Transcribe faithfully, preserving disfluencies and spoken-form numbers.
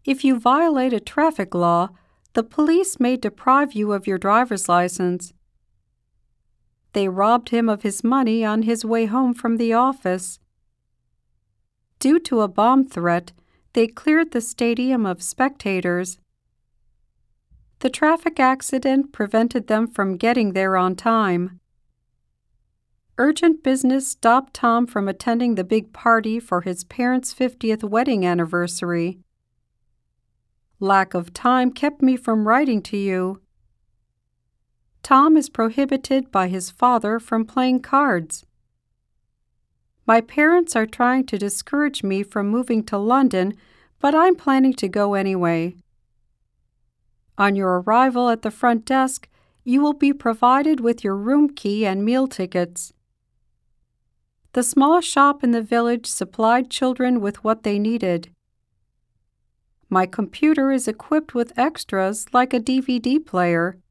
If you violate a traffic law, the police may deprive you of your driver's license. They robbed him of his money on his way home from the office. Due to a bomb threat, they cleared the stadium of spectators. The traffic accident prevented them from getting there on time. Urgent business stopped Tom from attending the big party for his parents' fiftieth wedding anniversary. Lack of time kept me from writing to you. Tom is prohibited by his father from playing cards. My parents are trying to discourage me from moving to London, but I'm planning to go anyway. On your arrival at the front desk, you will be provided with your room key and meal tickets. The small shop in the village supplied children with what they needed. My computer is equipped with extras like a D V D player.